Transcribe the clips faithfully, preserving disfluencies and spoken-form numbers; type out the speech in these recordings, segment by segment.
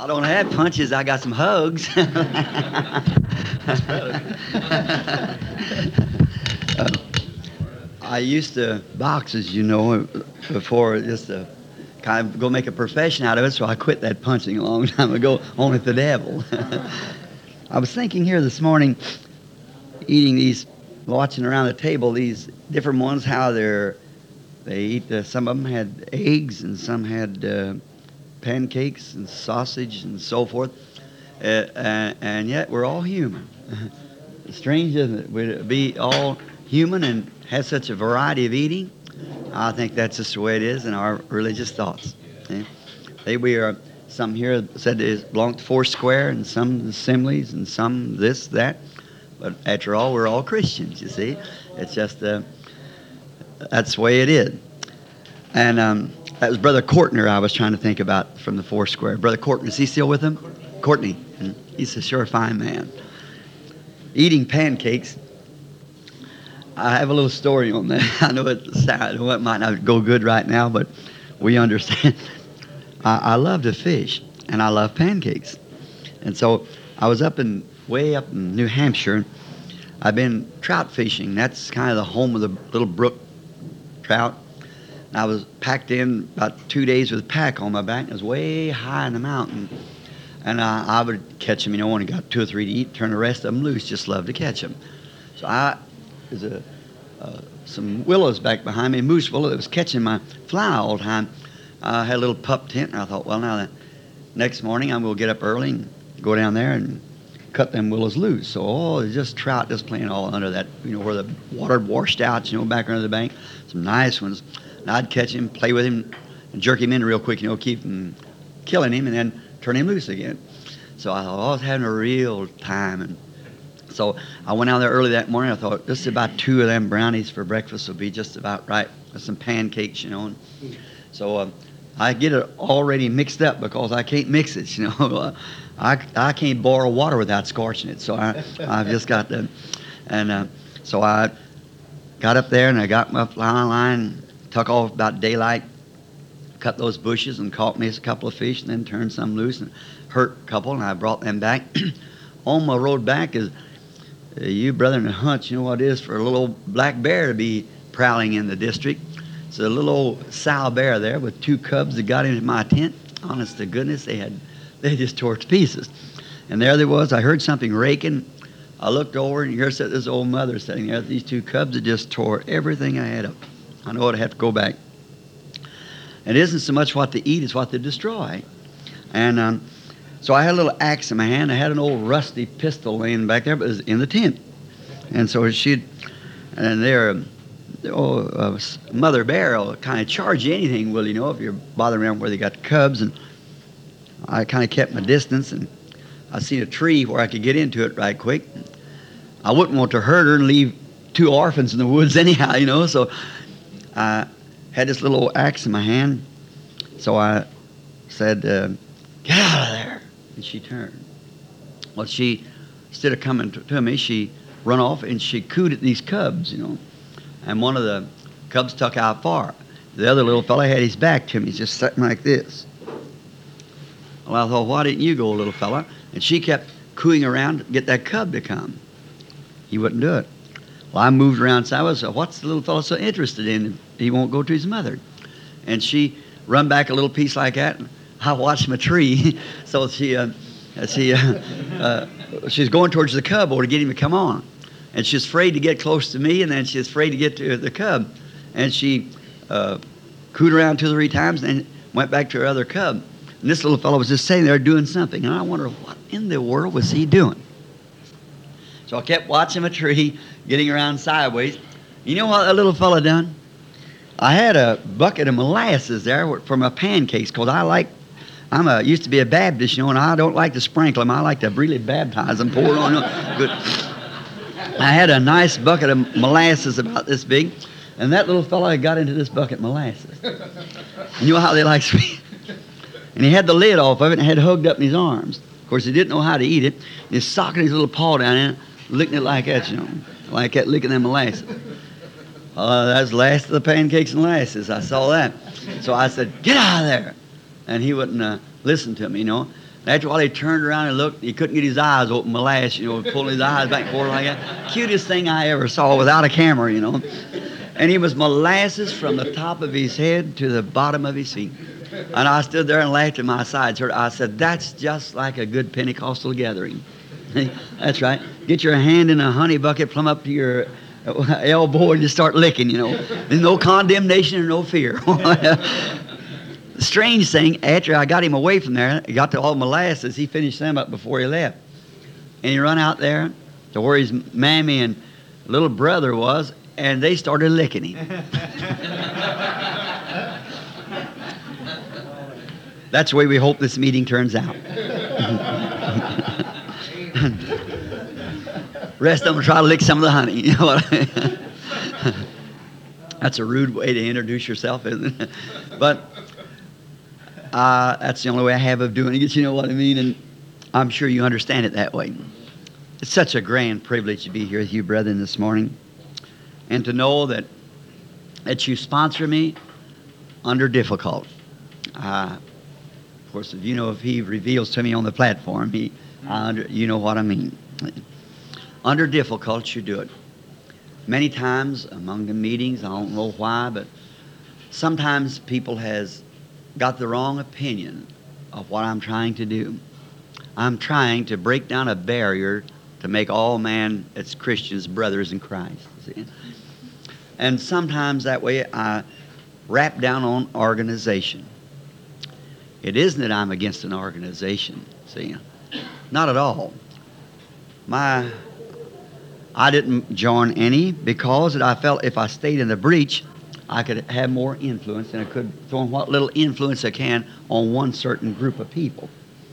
I don't have punches. I got some hugs. uh, I used to box, as you know, before just to kind of go make a profession out of it, so I quit that punching a long time ago, only the devil. I was thinking here this morning, eating these, watching around the table, these different ones, how they're, they eat, uh, some of them had eggs and some had uh, pancakes and sausage and so forth, uh, and, and yet we're all human. Strange, isn't it? We'd be all human and have such a variety of eating. I think that's just the way it is in our religious thoughts. See? They, we are, some here said it belonged to Foursquare, and some Assemblies, and some this, that. But after all, we're all Christians, you see. It's just, uh, that's the way it is. And um, that was Brother Courtner I was trying to think about from the Foursquare. Brother Courtner, is he still with him? Courtney. And he's a sure fine man. Eating pancakes. I have a little story on that. I know it, I know it might not go good right now, but we understand. I, I love to fish, and I love pancakes. And so I was up in, way up in New Hampshire. I've been trout fishing. That's kind of the home of the little brook trout. And I was packed in about two days with a pack on my back. It was way high in the mountain. And I, I would catch them, you know, when I got two or three to eat, turn the rest of them loose, just love to catch them. So I, there's a, uh, some willows back behind me, a moose willow that was catching my fly all the time. I had a little pup tent, and I thought, well, now, the next morning I'm going to get up early and go down there and cut them willows loose. So, oh, there's just trout just playing all under that, you know, where the water washed out, you know, back under the bank. Some nice ones. And I'd catch him, play with him, and jerk him in real quick, you know, keep him, killing him, and then turn him loose again. So I thought, oh, I was having a real time. And so I went out there early that morning. I thought, just about two of them brownies for breakfast will be just about right. With some pancakes, you know. And so uh, I get it already mixed up because I can't mix it, you know. I, I can't boil water without scorching it. So I, I've just got the, and uh, so I got up there and I got my fly line, took off about daylight, cut those bushes and caught me a couple of fish and then turned some loose and hurt a couple, and I brought them back. On my road back is, uh, you brother in the hunt, you know what it is for a little old black bear to be prowling in the district. It's a little old sow bear there with two cubs that got into my tent. Honest to goodness, they had, they just tore to pieces. And there they was. I heard something raking. I looked over, and here's this old mother sitting there. These two cubs that just tore everything I had up. I know I'd have to go back. It isn't so much what they eat, it's what they destroy. And um, so I had a little axe in my hand. I had an old rusty pistol laying back there, but it was in the tent. And so she'd, and there, oh, uh, mother bear will kind of charge you anything, will you know, if you're bothering around where they got cubs. And I kind of kept my distance, and I seen a tree where I could get into it right quick. I wouldn't want to hurt her and leave two orphans in the woods anyhow, you know, so I had this little old axe in my hand. So I said, uh, get out of there. And she turned. Well, she, instead of coming to, to me, she run off and she cooed at these cubs, you know. And one of the cubs tuck out far. The other little fella had his back to me. He's just sitting like this. Well, I thought, why didn't you go, little fella? And she kept cooing around to get that cub to come. He wouldn't do it. Well, I moved around sideways. So what's the little fella so interested in? He won't go to his mother. And she run back a little piece like that. And I watched my tree. So she, uh, she, uh, uh, she's going towards the cub or to get him to come on. And she's afraid to get close to me, and then she's afraid to get to the cub. And she uh, cooed around two or three times and then went back to her other cub. And this little fellow was just sitting there doing something. And I wonder, what in the world was he doing? So I kept watching my tree, getting around sideways. You know what that little fella done? I had a bucket of molasses there for my pancakes, because I like, I'm a, used to be a Baptist, you know, and I don't like to sprinkle them. I like to really baptize them, pour it on them. Good. I had a nice bucket of molasses about this big, and that little fella got into this bucket of molasses. You know how they like sweet? And he had the lid off of it and had it hugged up in his arms. Of course, he didn't know how to eat it. He was socking his little paw down in it, licking it like that, you know, like that, licking them molasses. Uh, that's the last of the pancakes and molasses. I saw that. So I said, get out of there. And he wouldn't uh, listen to me, you know. After a while, he turned around and looked. He couldn't get his eyes open. My last, you know, pulling his eyes back and forth like that. Cutest thing I ever saw without a camera, you know. And he was molasses from the top of his head to the bottom of his feet. And I stood there and laughed at my sides. I said, that's just like a good Pentecostal gathering. That's right. Get your hand in a honey bucket plumb up to your elbow and just start licking, you know. There's no condemnation or no fear. The strange thing, after I got him away from there, he got to all molasses, he finished them up before he left. And he run out there to where his mammy and little brother was, and they started licking him. That's the way we hope this meeting turns out. Rest of them try to lick some of the honey. You know what I mean? That's a rude way to introduce yourself, isn't it? But uh, that's the only way I have of doing it, you know what I mean? And I'm sure you understand it that way. It's such a grand privilege to be here with you, brethren, this morning, and to know that that you sponsor me under difficult. Uh, of course, if you know, if he reveals to me on the platform, he, I under, you know what I mean. Under difficult, you do it. Many times among the meetings, I don't know why, but sometimes people has got the wrong opinion of what I'm trying to do. I'm trying to break down a barrier to make all man as Christians brothers in Christ. See? And sometimes that way I wrap down on organization. It isn't that I'm against an organization, see? Not at all. My, I didn't join any because I felt if I stayed in the breach, I could have more influence, and I could throw what little influence I can on one certain group of people.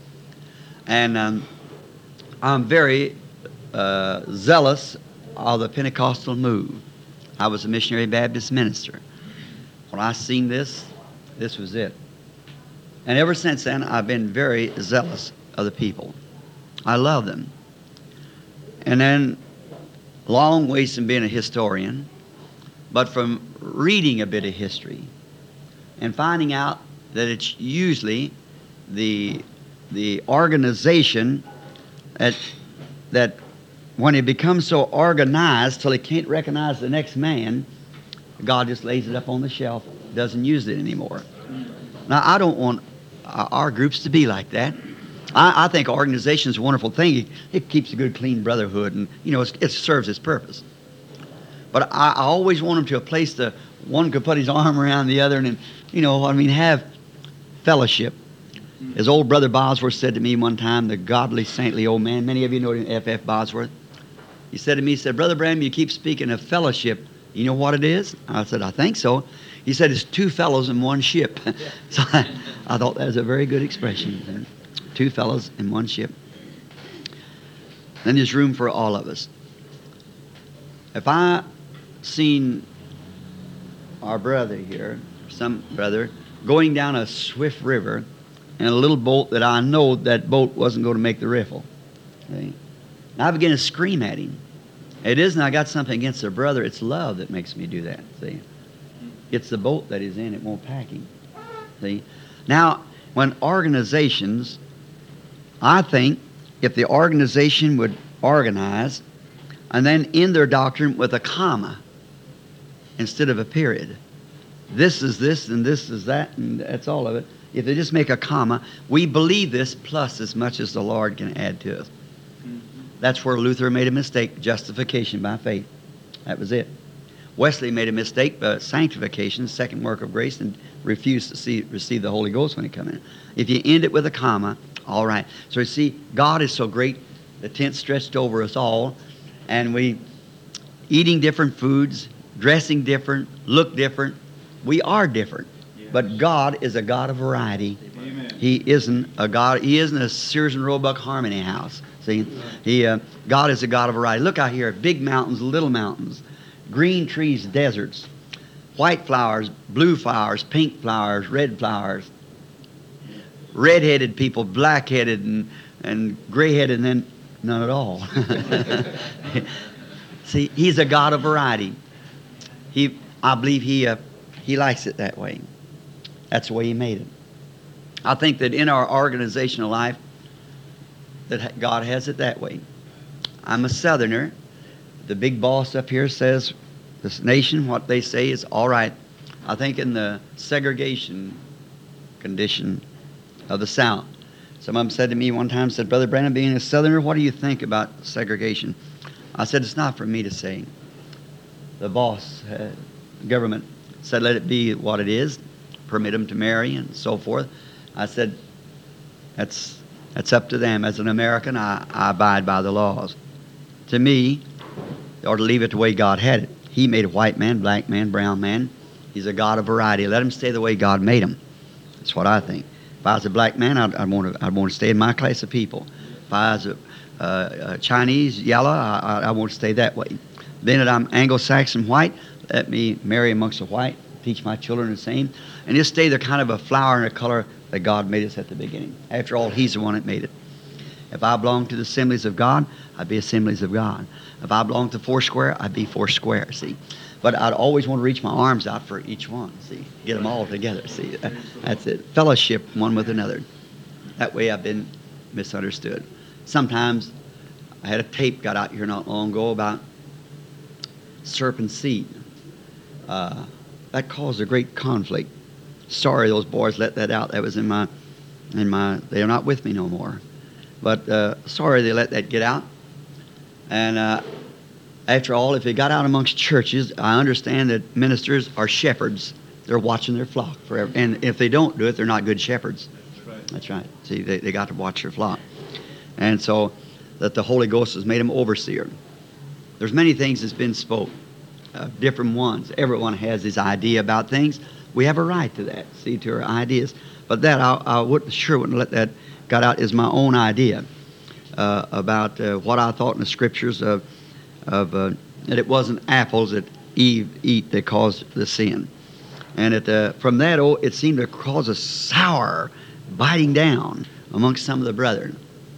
And um, I'm very uh, zealous of the Pentecostal move. I was a missionary Baptist minister. When I seen this, this was it. And ever since then, I've been very zealous of the people. I love them. And then, long ways from being a historian, but from reading a bit of history and finding out that it's usually the the organization that that when it becomes so organized till it can't recognize the next man, God just lays it up on the shelf, doesn't use it anymore. Now, I don't want our groups to be like that. I, I think organization is a wonderful thing. It, it keeps a good, clean brotherhood, and you know it's, it serves its purpose. But I, I always want them to a place that one could put his arm around the other, and, and you know, I mean, have fellowship. As old Brother Bosworth said to me one time, the godly, saintly old man. Many of you know him, F F Bosworth. He said to me, he said, Brother Branham, you keep speaking of fellowship. You know what it is? I said, I think so. He said, it's two fellows in one ship. So I, I thought that was a very good expression. Two fellows in one ship. Then there's room for all of us. If I seen our brother here, some brother, going down a swift river in a little boat that I know that boat wasn't going to make the riffle. Okay? And I began to scream at him. It isn't I got something against their brother, it's love that makes me do that. See? It's the boat that he's in, it won't pack him. See? Now, when organizations, I think if the organization would organize and then end their doctrine with a comma instead of a period. This is this and this is that and that's all of it. If they just make a comma, we believe this plus as much as the Lord can add to us. That's where Luther made a mistake, justification by faith. That was it. Wesley made a mistake, but sanctification, second work of grace, and refused to see, receive the Holy Ghost when he come in. If you end it with a comma, all right. So you see, God is so great, the tent stretched over us all, and we eating different foods, dressing different, look different. We are different. Yes. But God is a God of variety. Amen. He isn't a God, he isn't a Sears and Roebuck Harmony house. See, he, uh, God is a God of variety. Look out here, big mountains, little mountains, green trees, deserts, white flowers, blue flowers, pink flowers, red flowers, red-headed people, black-headed, and, and gray-headed, and then none at all. See, he's a God of variety. He, I believe he, uh, he likes it that way. That's the way he made it. I think that in our organizational life, that God has it that way. I'm a Southerner. The big boss up here says this nation, what they say is all right. I think in the segregation condition of the South, some of them said to me one time, said, Brother Branham, being a Southerner, what do you think about segregation? I said, it's not for me to say. The boss, uh, government, said let it be what it is, permit them to marry and so forth. I said, that's that's up to them. As an American, I, I abide by the laws. To me, they ought to leave it the way God had it. He made a white man, black man, brown man. He's a God of variety. Let him stay the way God made him. That's what I think. If I was a black man, I'd, I'd, want, to, I'd want to stay in my class of people. If I was a, uh, a Chinese, yellow, I, I, I want to stay that way. Then that I'm Anglo-Saxon white, let me marry amongst the white, teach my children the same, and just stay the kind of a flower and a color that God made us at the beginning. After all, He's the one that made it. If I belong to the Assemblies of God, I'd be Assemblies of God. If I belong to Foursquare, I'd be Foursquare, see. But I'd always want to reach my arms out for each one, see. Get them all together, see. That's it. Fellowship one with another. That way I've been misunderstood. Sometimes I had a tape got out here not long ago about serpent seed. Uh, that caused a great conflict. Sorry those boys let that out. That was in my, in my, they're not with me no more. But uh, sorry they let that get out. And uh, after all, if it got out amongst churches, I understand that ministers are shepherds. They're watching their flock forever. And if they don't do it, they're not good shepherds. That's right. That's right. See, they, they got to watch their flock. And so that the Holy Ghost has made them overseer. There's many things that's been spoke, uh, different ones. Everyone has his idea about things. We have a right to that, see, to our ideas. But that, I, I wouldn't, sure wouldn't let that got out as my own idea uh, about uh, what I thought in the Scriptures of, of uh, that it wasn't apples that Eve eat that caused the sin. And it, uh, from that, oh, it seemed to cause a sour biting down amongst some of the brethren.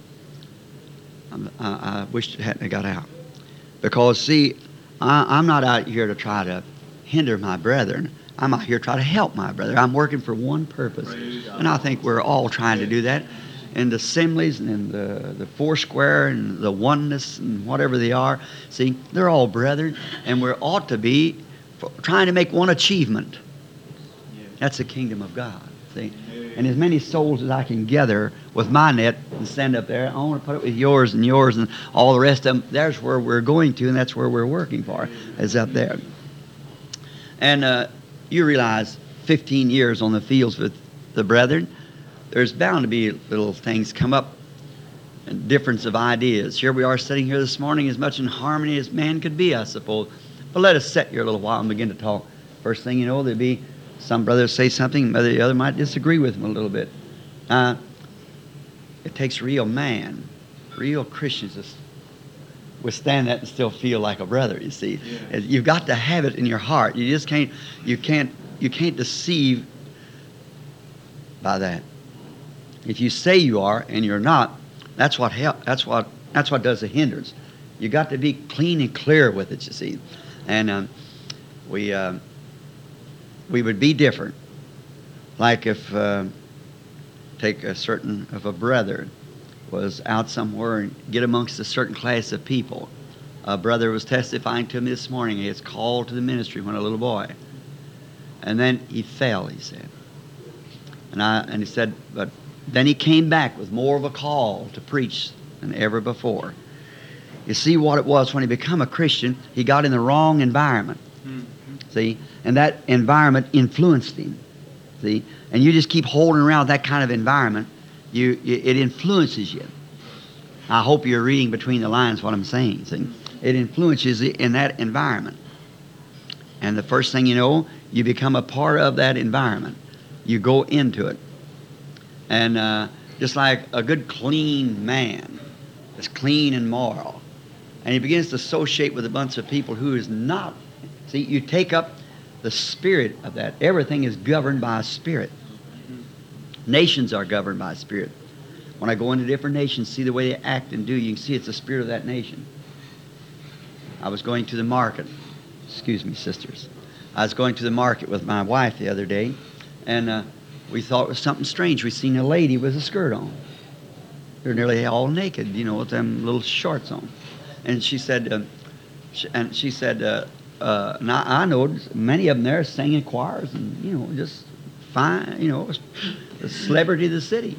I, I wish it hadn't got out. Because, see, I, I'm not out here to try to hinder my brethren. I'm out here to try to help my brother. I'm working for one purpose. And I think we're all trying to do that. In the assemblies and in the, the Foursquare and the oneness and whatever they are, see, they're all brethren. And we ought to be trying to make one achievement. That's the kingdom of God. See? And as many souls as I can gather with my net and stand up there, I want to put it with yours and yours and all the rest of them. There's where we're going to, and that's where we're working for, is up there. And uh, you realize fifteen years on the fields with the brethren, there's bound to be little things come up and difference of ideas. Here we are sitting here this morning as much in harmony as man could be, I suppose. But let us sit here a little while and begin to talk. First thing you know, there'll be some brothers say something, the other might disagree with them a little bit. Uh, it takes real man, real Christians to withstand that and still feel like a brother. You see, yeah. You've got to have it in your heart. You just can't, you can't, you can't deceive by that. If you say you are and you're not, that's what help. That's what that's what does the hindrance. You got to be clean and clear with it. You see, and um, we. Uh, we would be different. Like if, uh, take a certain, if a brother was out somewhere and get amongst a certain class of people. A brother was testifying to me this morning. He was called to the ministry when a little boy. And then he fell, he said. And I and he said, but then he came back with more of a call to preach than ever before. You see what it was when he became a Christian, he got in the wrong environment. See? And that environment influenced him. See? And you just keep holding around that kind of environment, you, you it influences you. I hope you're reading between the lines what I'm saying. See? It influences you in that environment. And the first thing you know, you become a part of that environment. You go into it. And uh, just like a good clean man is clean and moral, and he begins to associate with a bunch of people who is not. See, you take up the spirit of that. Everything is governed by a spirit. Nations are governed by a spirit. When I go into different nations, see the way they act and do, you can see it's the spirit of that nation. I was going to the market. Excuse me, sisters. I was going to the market with my wife the other day, and uh, we thought it was something strange. We seen a lady with a skirt on. They're nearly all naked, you know, with them little shorts on. And she said, uh, she, and she said, uh, uh, and I, I know many of them there singing choirs and, you know, just fine, you know, the celebrity of the city.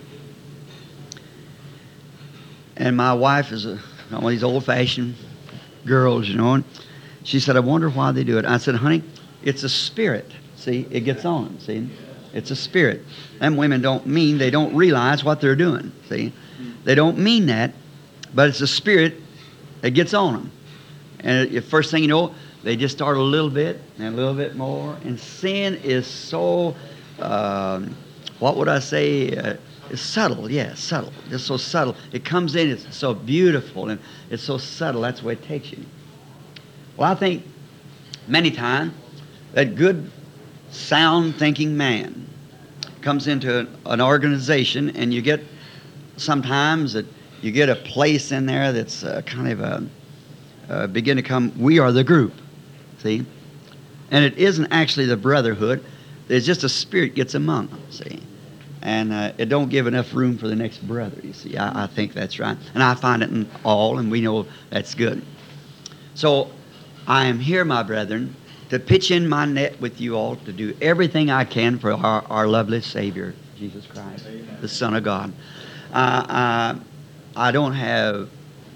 And my wife is a, one of these old-fashioned girls, you know, and she said, I wonder why they do it. I said, honey, it's a spirit. See, it gets on them, see? It's a spirit. Them women don't mean, they don't realize what they're doing, see? They don't mean that, but it's a spirit that gets on them. And the first thing you know, they just start a little bit and a little bit more. And sin is so, um, what would I say? Uh, it's subtle, yeah, subtle. Just so subtle. It comes in, it's so beautiful, and it's so subtle. That's the way it takes you. Well, I think many times that good, sound thinking man comes into an, an organization, and you get sometimes that you get a place in there that's uh, kind of a, uh, begin to come, we are the group, see? And it isn't actually the brotherhood. There's just a spirit gets among them, see? And uh, it don't give enough room for the next brother, you see. I, I think that's right. And I find it in all, and we know that's good. So I am here, my brethren, to pitch in my net with you all, to do everything I can for our, our lovely Savior, Jesus Christ, Amen. The Son of God. Uh, uh, I don't have,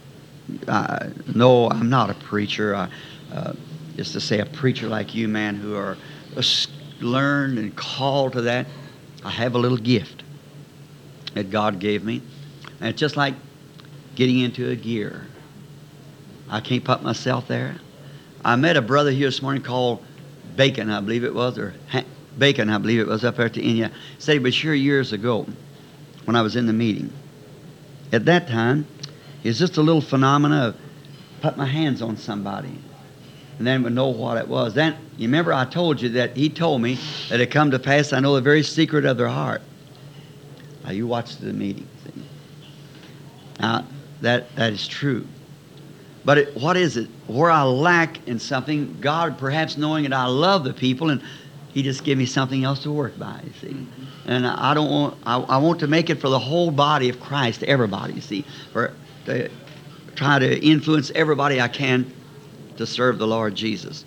uh, no, I'm not a preacher. I, uh, just to say a preacher like you, man, who are learned and called to that. I have a little gift that God gave me. And it's just like getting into a gear. I can't put myself there. I met a brother here this morning called Bacon, I believe it was, or ha- Bacon, I believe it was, up there at the India. Said he was here years ago when I was in the meeting. At that time, it's just a little phenomena of put my hands on somebody and then would know what it was. Then, you remember I told you that he told me that it come to pass, I know the very secret of their heart. Now, you watched the meeting. See? Now, that, that is true. But it, what is it? Where I lack in something, God perhaps knowing that I love the people, and he just gave me something else to work by, you see. And I don't want, I, I want to make it for the whole body of Christ, everybody, you see. For to try to influence everybody I can to serve the Lord Jesus.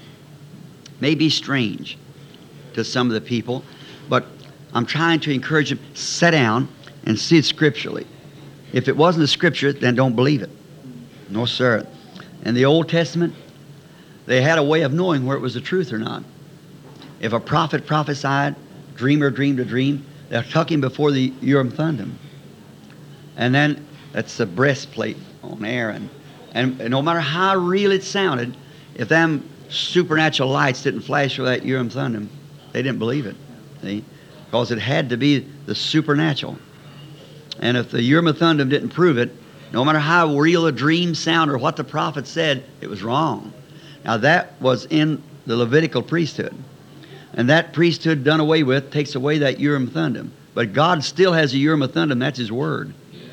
May be strange to some of the people, but I'm trying to encourage them, sit down and see it scripturally. If it wasn't a scripture, then don't believe it. No, sir. In the Old Testament, they had a way of knowing where it was the truth or not. If a prophet prophesied, dreamer dreamed a dream, they'll tuck him before the Urim Thummim. And then that's the breastplate on Aaron. And, and no matter how real it sounded, if them supernatural lights didn't flash for that Urim Thummim, they didn't believe it. See? Because it had to be the supernatural. And if the Urim Thummim didn't prove it, no matter how real a dream sounded or what the prophet said, it was wrong. Now that was in the Levitical priesthood. And that priesthood done away with takes away that Urim Thummim. But God still has a Urim Thummim, that's His Word.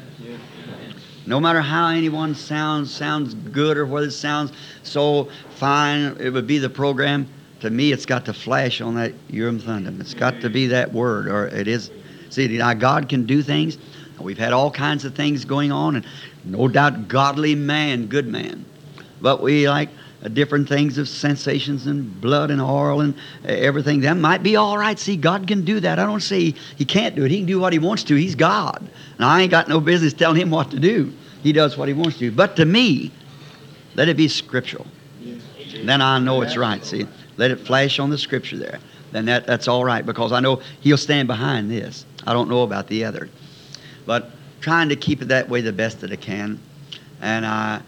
No matter how anyone sounds, sounds good or whether it sounds so fine, it would be the program. To me, it's got to flash on that Urim Thummim. It's got to be that Word, or it is. See, now God can do things. We've had all kinds of things going on, and no doubt godly man, good man. But we like uh, different things of sensations and blood and oil and uh, everything. That might be all right. See, God can do that. I don't say He can't do it. He can do what He wants to. He's God. And I ain't got no business telling Him what to do. He does what He wants to do. But to me, let it be scriptural. Then I know it's right, see. Let it flash on the scripture there. Then that, that's all right, because I know He'll stand behind this. I don't know about the other. But trying to keep it that way the best that I can. And I,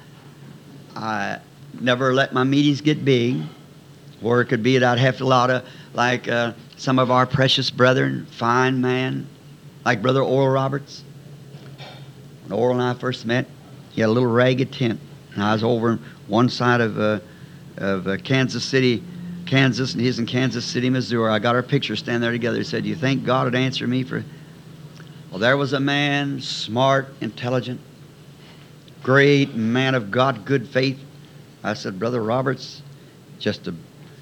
I never let my meetings get big, where it could be that I'd have a lot of, like uh, some of our precious brethren, fine man, like Brother Oral Roberts. When Oral and I first met, he had a little ragged tent. And I was over on one side of, uh, of uh, Kansas City, Kansas, and he's in Kansas City, Missouri. I got our picture standing there together. He said, "Do you think God would answer me for..." Well, there was a man, smart, intelligent, great man of God, good faith. I said, "Brother Roberts, just a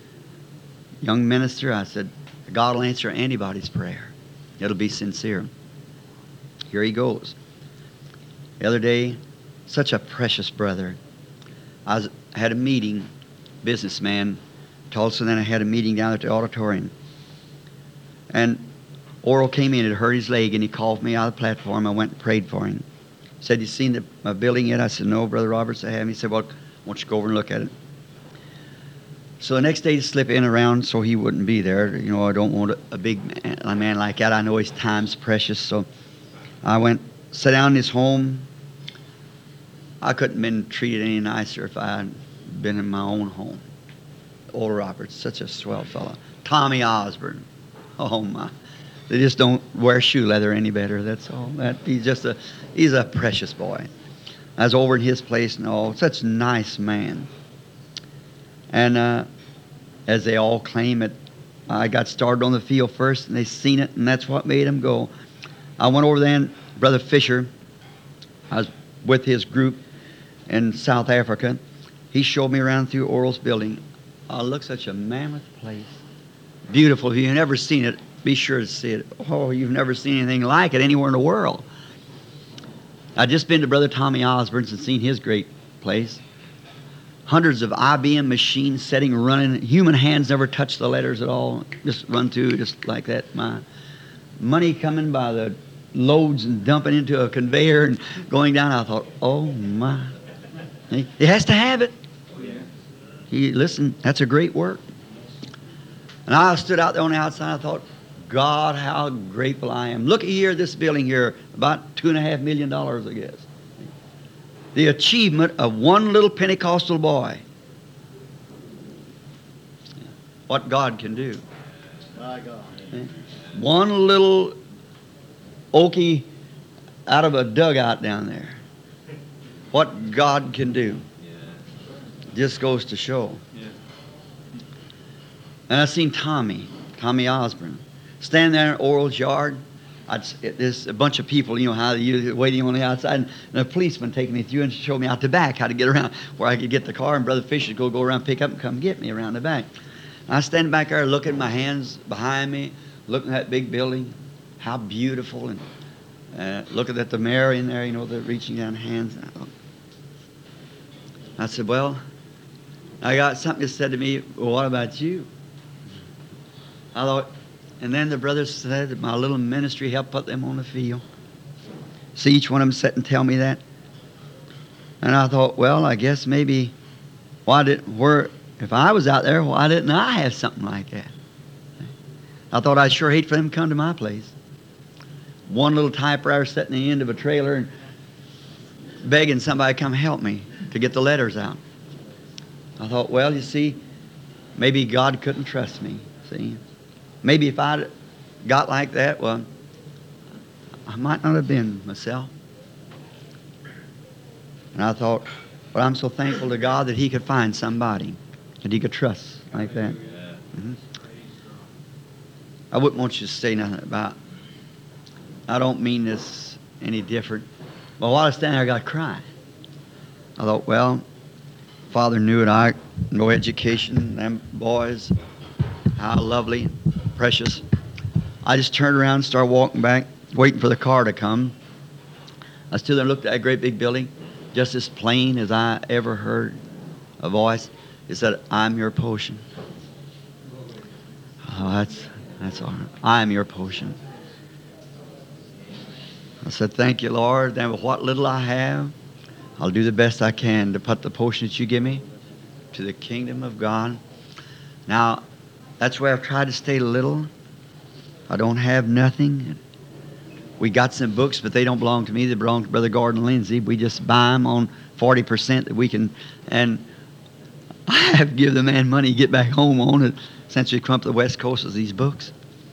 young minister." I said, "God will answer anybody's prayer. It'll be sincere." Here he goes. The other day, such a precious brother. I was, had a meeting, businessman, Tulsa, and then I had a meeting down at the auditorium. And Oral came in and hurt his leg, and he called me out of the platform. I went and prayed for him. He said, "You seen the, my building yet?" I said, "No, Brother Roberts, I haven't." He said, "Well, why don't you go over and look at it?" So the next day, to slip in around so he wouldn't be there. You know, I don't want a, a big man, a man like that. I know his time's precious. So I went, sat down in his home. I couldn't have been treated any nicer if I had been in my own home. Oral Roberts, such a swell fellow. Tommy Osborne. Oh, my. They just don't wear shoe leather any better. That's all. That he's just a he's a precious boy. I was over in his place and all. Such a nice man. And uh, as they all claim it, I got started on the field first, and they seen it, and that's what made them go. I went over there, and Brother Fisher, I was with his group in South Africa. He showed me around through Oral's building. Oh, look, such a mammoth place. Beautiful. If you've never seen it, be sure to see it. Oh, you've never seen anything like it anywhere in the world. I'd just been to Brother Tommy Osborne's and seen his great place. Hundreds of I B M machines setting, running. Human hands never touch the letters at all. Just run through just like that. My money coming by the loads and dumping into a conveyor and going down. I thought, oh, my. He, he has to have it. He, listen, that's a great work. And I stood out there on the outside. I thought, God, how grateful I am. Look here, this building here, about two and a half million dollars, I guess. The achievement of one little Pentecostal boy. What God can do. My God. One little okie out of a dugout down there. What God can do. Just goes to show. And I seen Tommy, Tommy Osborne, standing there in Oral's yard. I'd, there's a bunch of people, you know, how you waiting on the outside, and, and a policeman taking me through and showed me out the back how to get around, where I could get the car, and Brother Fisher would go go around, pick up, and come get me around the back. And I stand back there looking at my hands behind me, looking at that big building, how beautiful, and uh, looking at the mayor in there, you know, the reaching down hands. And I, thought, I said, well, I got something that said to me, well, what about you? I thought, and then the brothers said that my little ministry helped put them on the field. See each one of them sit and tell me that. And I thought, well, I guess maybe, why did, where, if I was out there, why didn't I have something like that? I thought I'd sure hate for them to come to my place. One little typewriter sitting at the end of a trailer and begging somebody to come help me to get the letters out. I thought, well, you see, maybe God couldn't trust me, see. Maybe if I'd got like that, well, I might not have been myself. And I thought, well, I'm so thankful to God that He could find somebody that He could trust like that. Mm-hmm. I wouldn't want you to say nothing about, I don't mean this any different, but while I was standing there, I got crying. I thought, well, Father knew it. I no education, them boys, how lovely, precious. I just turned around and started walking back, waiting for the car to come. I stood there and looked at that great big building, just as plain as I ever heard a voice. It said, I'm your potion. Oh, that's, that's all right. I am your potion. I said, thank you, Lord. Then with what little I have, I'll do the best I can to put the potion that you give me to the kingdom of God. Now, that's where I've tried to stay little. I don't have nothing. We got some books, but they don't belong to me. They belong to Brother Gordon Lindsay. We just buy them on forty percent that we can. And I have to give the man money to get back home on it since we come up to the West Coast with these books.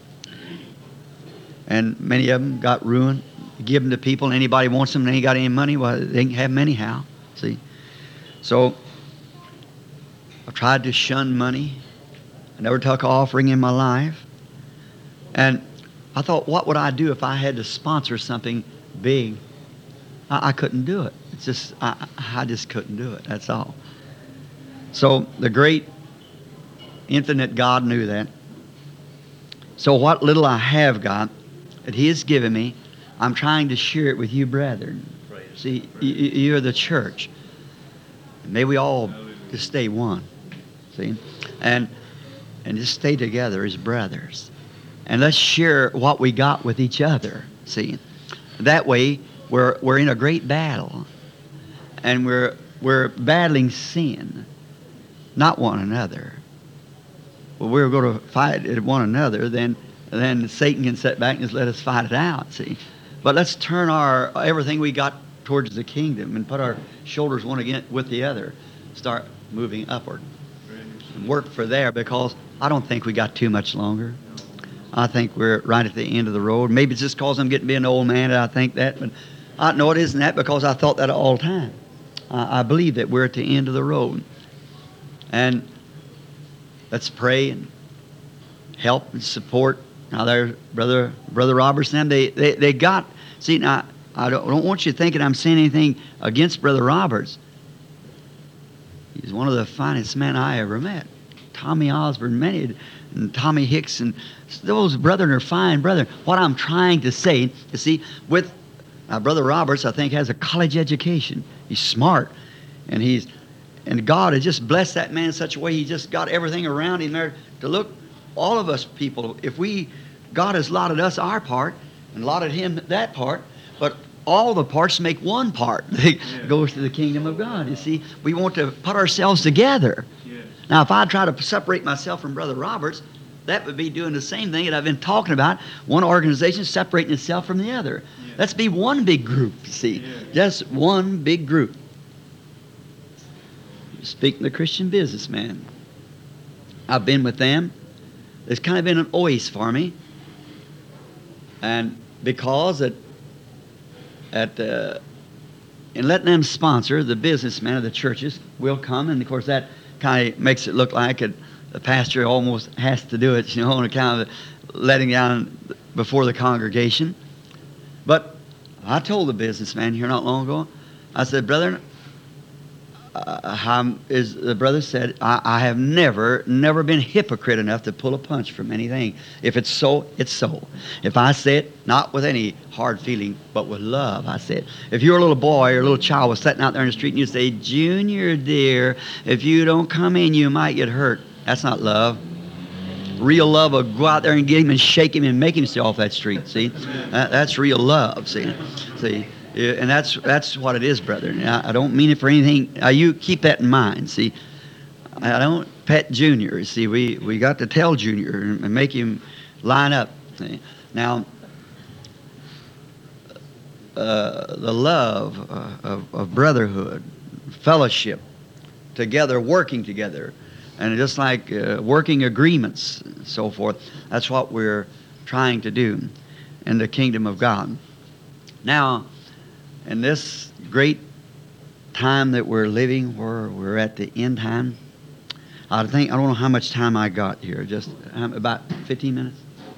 And many of them got ruined. Give them to people, and anybody wants them and they ain't got any money, well, they can have them anyhow. See? So I've tried to shun money. I never took an offering in my life. And I thought, what would I do if I had to sponsor something big? I, I couldn't do it. It's just, I, I just couldn't do it. That's all. So the great infinite God knew that. So what little I have got that He has given me, I'm trying to share it with you, brethren. Praise See, y- y- you're the church. May we all just stay one. See? And and just stay together as brothers. And let's share what we got with each other. See? That way we're we're in a great battle. And we're we're battling sin, not one another. Well, we're going to fight at one another, then then Satan can sit back and just let us fight it out, see? But let's turn our everything we got towards the kingdom and put our shoulders one against with the other. Start moving upward. And work for there, because I don't think we got too much longer. I think we're right at the end of the road. Maybe it's just because I'm getting to be an old man that I think that, but I know it isn't that, because I thought that all the time. I, I believe that we're at the end of the road. And let's pray and help and support. Now, there's Brother Brother Robertson. They they they got. See, now I don't, I don't want you thinking I'm saying anything against Brother Roberts. He's one of the finest men I ever met. Tommy Osborne, many, and Tommy Hicks, and those brethren are fine brethren. What I'm trying to say, you see, with uh, Brother Roberts, I think has a college education. He's smart, and he's and God has just blessed that man in such a way. He just got everything around him there to look. All of us people, if we, God has allotted us our part and allotted him that part, but all the parts make one part that yeah. goes to the kingdom of God. You see, we want to put ourselves together. Yeah. Now, if I try to separate myself from Brother Roberts, that would be doing the same thing that I've been talking about. One organization separating itself from the other. Yeah. Let's be one big group, you see. Yeah. Just one big group. Speaking of the Christian businessman, I've been with them. It's kind of been an oasis for me. And because at, at uh, in letting them sponsor, the businessmen of the churches will come, and of course that kind of makes it look like it, the pastor almost has to do it, you know, on account of letting down before the congregation. But I told the businessman here not long ago, I said, brother, Uh, how, as the brother said, I, I have never, never been hypocrite enough to pull a punch from anything. If it's so, it's so. If I say it, not with any hard feeling, but with love, I say it. If you're a little boy or a little child was sitting out there in the street and you say, Junior, dear, if you don't come in, you might get hurt. That's not love. Real love will go out there and get him and shake him and make him stay off that street, see? That, that's real love, see? See? And that's that's what it is, brethren. I, I don't mean it for anything. Uh, you keep that in mind. See, I don't pet Junior. See, we, we got to tell Junior and make him line up. See? Now, uh, the love uh, of, of brotherhood, fellowship, together, working together, and just like uh, working agreements and so forth, that's what we're trying to do in the kingdom of God. Now, in this great time that we're living, where we're at the end time, I think, I don't know how much time I got here, just um, about fifteen minutes?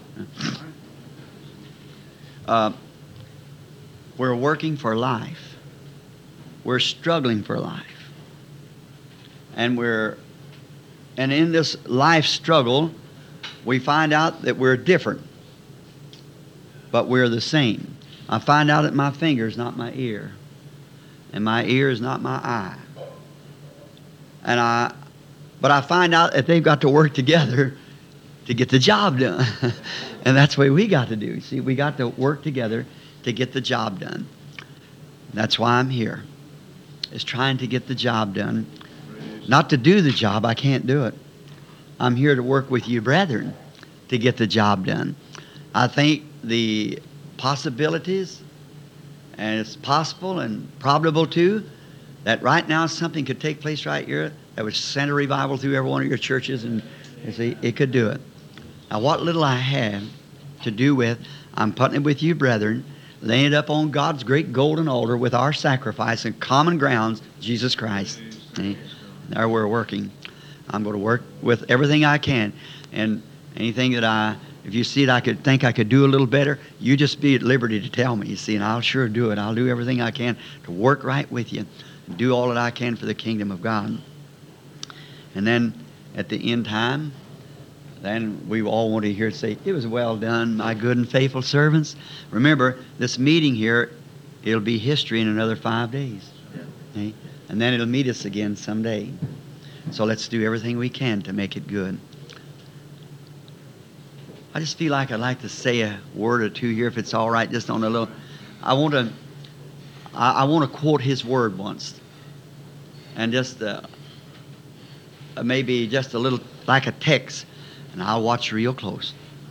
Uh, we're working for life. We're struggling for life. And we're, and in this life struggle, we find out that we're different, but we're the same. I find out that my finger is not my ear, and my ear is not my eye. And I, but I find out that they've got to work together to get the job done. And that's the way we got to do. See, we got to work together to get the job done. That's why I'm here, is trying to get the job done. Not to do the job, I can't do it. I'm here to work with you brethren to get the job done. I think the possibilities, and it's possible and probable too, that right now something could take place right here that would send a revival through every one of your churches, and you see, it could do it. Now, what little I have to do with, I'm putting it with you brethren, laying it up on God's great golden altar with our sacrifice and common grounds, Jesus Christ. See? There we're working. I'm going to work with everything I can, and anything that I, if you see it, I could think I could do a little better, you just be at liberty to tell me, you see, and I'll sure do it. I'll do everything I can to work right with you, do all that I can for the kingdom of God. And then at the end time, then we all want to hear it say, it was well done, my good and faithful servants. Remember, this meeting here it'll be history in another five days. Okay? And then it'll meet us again someday. So let's do everything we can to make it good. I just feel like I'd like to say a word or two here, if it's all right, just on a little. I want to. I, I want to quote his word once, and just uh, maybe just a little like a text, and I'll watch real close.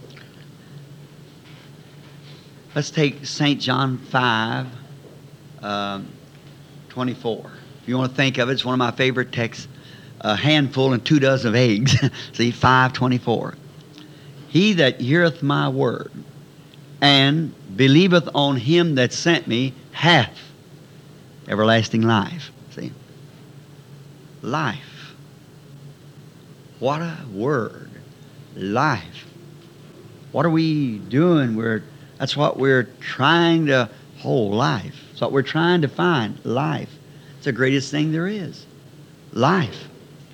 Let's take Saint John five, um, twenty-four. If you want to think of it, it's one of my favorite texts. A handful and two dozen of eggs. See, five twenty-four. He that heareth my word and believeth on him that sent me hath everlasting life. See? Life. What a word. Life. What are we doing? We're that's what we're trying to hold, life. That's what we're trying to find, life. It's the greatest thing there is. Life.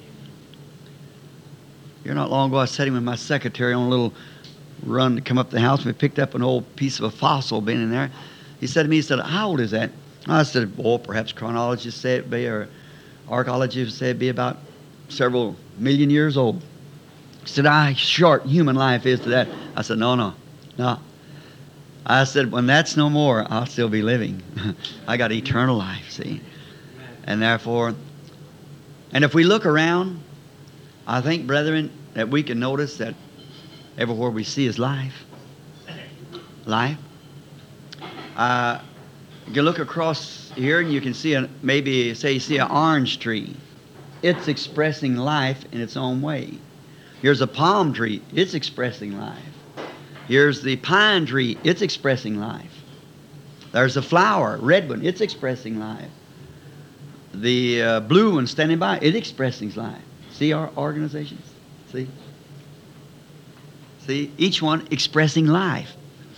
Here not long ago, I was sitting with my secretary on a little run to come up the house. We picked up an old piece of a fossil bin in there. He said to me, he said, "How old is that?" I said, "Well, perhaps chronologists say it be, or archaeologists say it be about several million years old." He said, "How short human life is to that?" I said, "No, no, no." I said, "When that's no more, I'll still be living." I got eternal life, see? And therefore, and if we look around, I think, brethren, that we can notice that everywhere we see is life. Life. Uh, you can look across here and you can see, a, maybe, say, you see an orange tree. It's expressing life in its own way. Here's a palm tree. It's expressing life. Here's the pine tree. It's expressing life. There's a flower, red one. It's expressing life. The uh, blue one standing by, it's expressing life. See our organizations? See? See? Each one expressing life.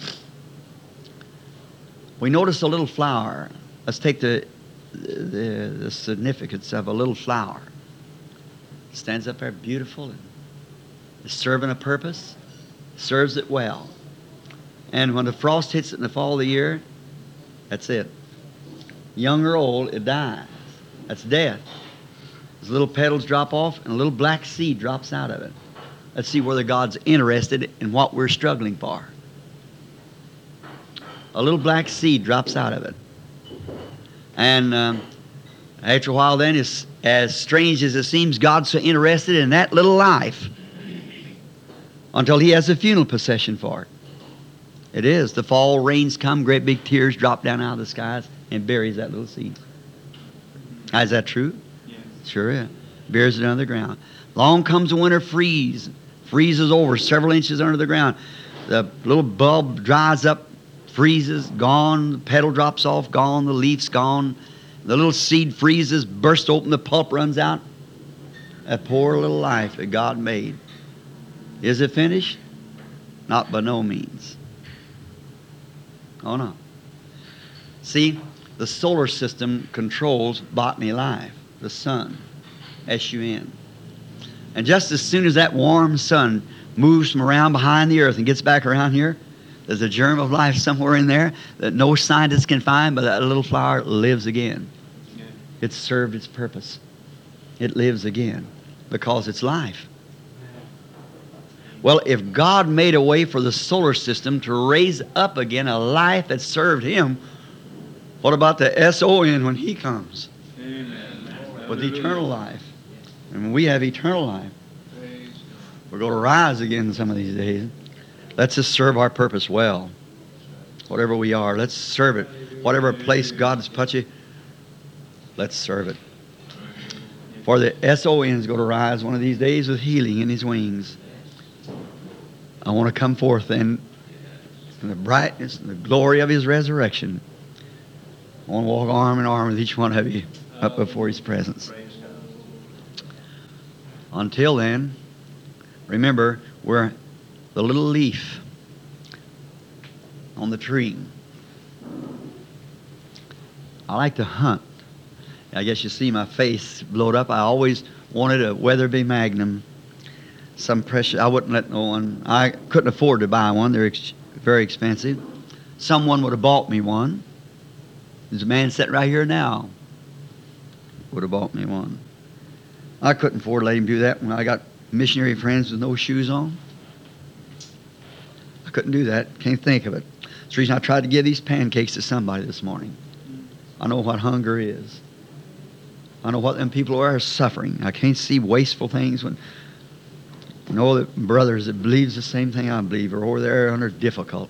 We notice a little flower. Let's take the, the, the significance of a little flower. It stands up there beautiful and is serving a purpose, serves it well. And when the frost hits it in the fall of the year, that's it. Young or old, it dies. That's death. Those little petals drop off and a little black seed drops out of it. Let's see whether God's interested in what we're struggling for. A little black seed drops out of it. And um, after a while then, as, as strange as it seems, God's so interested in that little life until He has a funeral procession for it. It is. The fall rains come, great big tears drop down out of the skies and buries that little seed. Is that true? Sure is. Buries it under the ground. Long comes a winter freeze. Freezes over several inches under the ground. The little bulb dries up, freezes, gone. The petal drops off, gone. The leaf's gone. The little seed freezes, bursts open, the pulp runs out. That poor little life that God made. Is it finished? Not by no means. Oh no. See, the solar system controls botany life. The sun, S U N. And just as soon as that warm sun moves from around behind the earth and gets back around here, there's a germ of life somewhere in there that no scientist can find, but that little flower lives again. Yeah. It's served its purpose. It lives again because it's life. Well, if God made a way for the solar system to raise up again a life that served Him, what about the S O N when He comes? Amen. With eternal life. And we have eternal life. We're going to rise again some of these days. Let's just serve our purpose well. Whatever we are, let's serve it. Whatever place God has put you, let's serve it. For the S O N is going to rise one of these days with healing in His wings. I want to come forth then in the brightness and the glory of His resurrection. I want to walk arm in arm with each one of you up before His presence. Until then, remember, we're the little leaf on the tree. I like to hunt. I guess you see my face blowed up. I always wanted a Weatherby Magnum. Some precious. I wouldn't let no one. I couldn't afford to buy one. They're ex very expensive. Someone would have bought me one. There's a man sitting right here now. Would have bought me one. I couldn't afford to let him do that when I got missionary friends with no shoes on. I couldn't do that. Can't think of it. That's the reason I tried to give these pancakes to somebody this morning. I know what hunger is. I know what them people are suffering. I can't see wasteful things when I know that brothers that believes the same thing I believe are over there under difficult.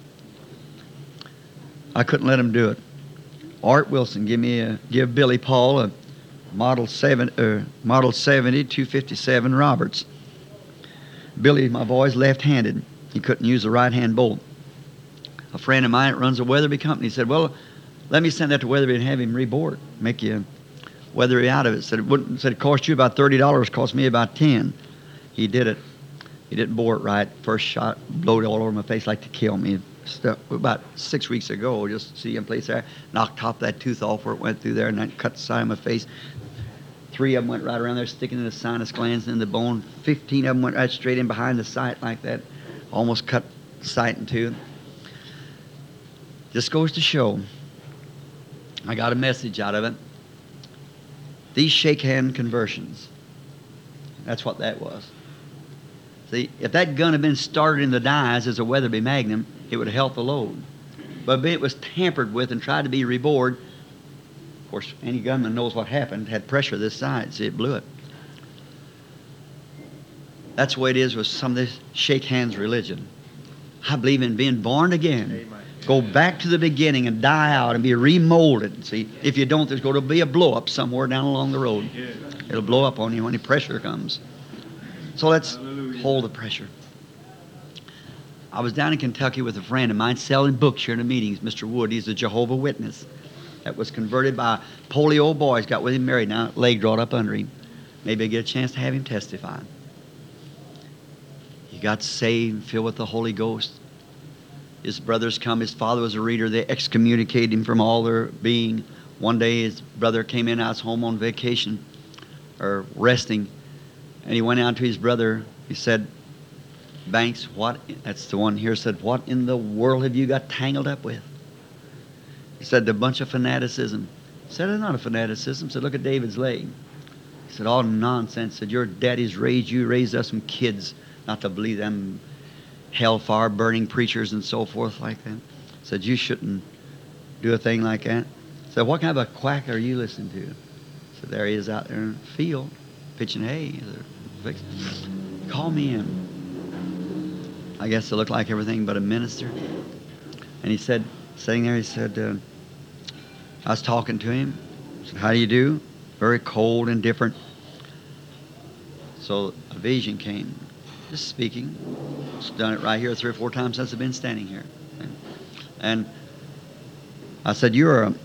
I couldn't let them do it. Art Wilson give me a, give Billy Paul a Model seven, uh, Model seventy two fifty-seven Roberts. Billy, my boy's left-handed. He couldn't use the right-hand bolt. A friend of mine that runs a Weatherby company said, "Well, let me send that to Weatherby and have him reboard, make you Weatherby out of it." Said it wouldn't. Said it cost you about thirty dollars. Cost me about ten. He did it. He didn't bore it right. First shot blowed all over my face like to kill me. Stuff, about six weeks ago, just see him place there, knocked top of that tooth off where it went through there, and then cut the side of my face. Three of them went right around there, sticking in the sinus glands and in the bone. Fifteen of them went right straight in behind the sight like that. Almost cut the sight in two. Just goes to show, I got a message out of it. These shake hand conversions, that's what that was. See, if that gun had been started in the dies as a Weatherby Magnum, it would have helped the load. But it was tampered with and tried to be rebored. Of course, any gunman knows what happened. Had pressure this side, see, it blew it. That's the way it is with some of this shake hands religion. I believe in being born again. Amen. Go back to the beginning and die out and be remolded. See, if you don't, there's going to be a blow up somewhere down along the road. It'll blow up on you when the pressure comes. So let's Hallelujah. Hold the pressure. I was down in Kentucky with a friend of mine selling books here in the meetings. Mister Wood, he's a Jehovah's Witness that was converted by polio boys, got with him married now, leg drawn up under him. Maybe I get a chance to have him testify. He got saved, filled with the Holy Ghost. His brothers come, his father was a reader, they excommunicated him from all their being. One day his brother came in, I was home on vacation, or resting, and he went out to his brother, he said, "Banks, what," that's the one here, said, "what in the world have you got tangled up with?" He said, "A bunch of fanaticism." He said, "It's not a fanaticism." He said, "Look at David's leg." He said, "All nonsense." He said, "Your daddy's raised you, raised us some kids not to believe them hellfire burning preachers and so forth like that." He said, "You shouldn't do a thing like that." He said, "What kind of a quack are you listening to?" He said, "There he is out there in the field, pitching hay. Call me in." I guess it looked like everything but a minister. And he said, sitting there, he said, uh, I was talking to him. I said, "How do you do?" Very cold and different. So a vision came. Just speaking. I've done it right here three or four times since I've been standing here. And, and I said, "You're a,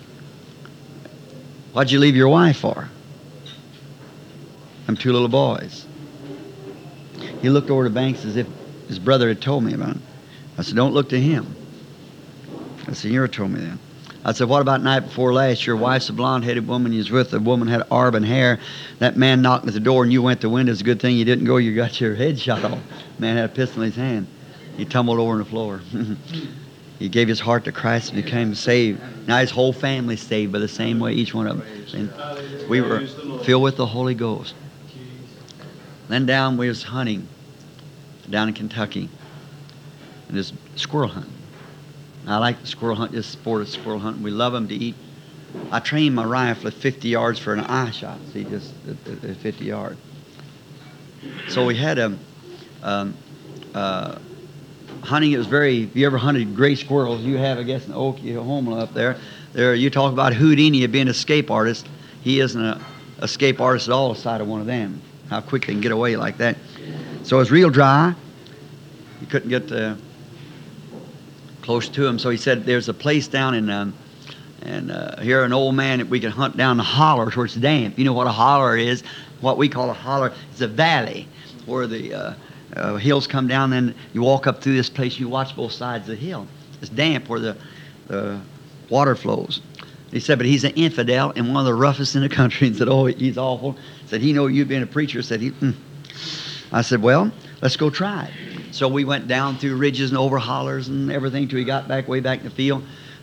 what'd you leave your wife for?" "Them two little boys." He looked over to Banks as if his brother had told me about it. I said, "Don't look to him." I said, "You told me that." I said, "What about night before last? Your wife's a blonde-headed woman. You was with a woman had auburn hair. That man knocked at the door and you went to the window. It's a good thing you didn't go. You got your head shot off." Man had a pistol in his hand. He tumbled over on the floor. He gave his heart to Christ and became saved. Now his whole family's saved by the same way, each one of them. And we were filled with the Holy Ghost. Then down we was hunting down in Kentucky. And this squirrel hunting. I like the squirrel hunt, just sport of squirrel hunting. We love them to eat. I trained my rifle at fifty yards for an eye shot. See, just at, at fifty yards. So we had a um, uh, hunting. It was very. If you ever hunted gray squirrels, you have, I guess, in Oklahoma up there. There, you talk about Houdini being an escape artist. He isn't an escape artist at all. Aside of one of them, how quick they can get away like that. So it was real dry. You couldn't get the close to him. So he said, "There's a place down in, um, and uh, here an old man that we can hunt down the holler where it's damp." You know what a holler is? What we call a holler is a valley where the uh, uh, hills come down. Then you walk up through this place. You watch both sides of the hill. It's damp where the, the water flows. He said, "But he's an infidel and one of the roughest in the country." He said, "Oh, he's awful." He said, "He know you being a preacher." Said he. Mm. I said, "Well, let's go try it." So we went down through ridges and over hollers and everything till we got back way back in the field.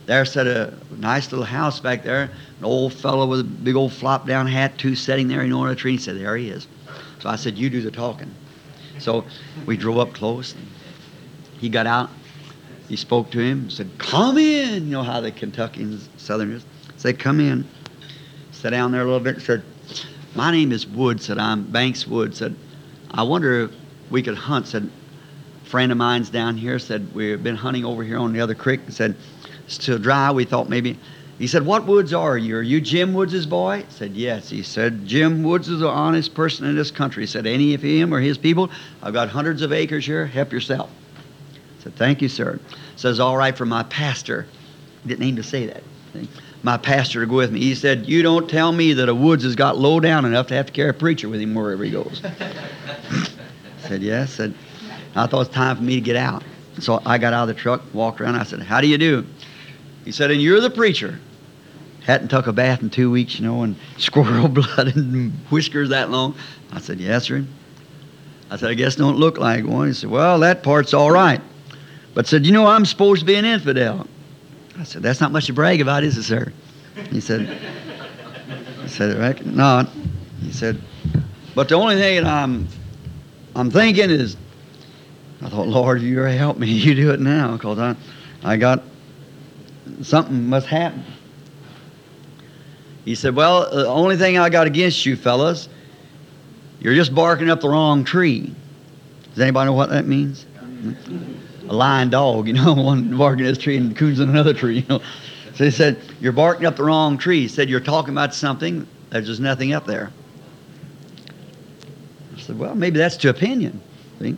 there sat a nice little house back there, an old fellow with a big old flop-down hat, two sitting there, you know, on a tree. He said, there he is. So I said, you do the talking. So we drove up close. And he got out. He spoke to him, said, come in. You know how the Kentuckians, Southerners, said, come in. Sat down there a little bit, said, my name is Wood, said, I'm Banks Wood, said, I wonder if we could hunt, said, a friend of mine's down here, said, we've been hunting over here on the other creek, and said, it's still dry, we thought maybe. He said, what Woods are you? Are you Jim Woods' boy? I said, yes. He said, Jim Woods is an honest person in this country. He said, any of him or his people, I've got hundreds of acres here, help yourself. I said, thank you, sir. Says, all right, for my pastor. Didn't need to say that. My pastor to go with me. He said, you don't tell me that a Woods has got low down enough to have to carry a preacher with him wherever he goes. I said, yes. I said, I thought it was time for me to get out. So I got out of the truck, walked around. I said, how do you do? He said, and you're the preacher. Hadn't took a bath in two weeks, you know, and squirrel blood and whiskers that long. I said, yes, sir. I said, I guess don't look like one. He said, well, that part's all right. But said, you know, I'm supposed to be an infidel. I said, that's not much to brag about, is it, sir? He said, I said, I reckon not. He said, but the only thing that I'm, I'm thinking is, I thought, Lord, you help me. You do it now, because I, I got, something must happen. He said, well, the only thing I got against you fellas, you're just barking up the wrong tree. Does anybody know what that means? A lying dog, you know, one barking at this tree and the coon's in another tree, you know. So he said, you're barking up the wrong tree. He said, you're talking about something, there's just nothing up there. I said, well, maybe that's to opinion. See?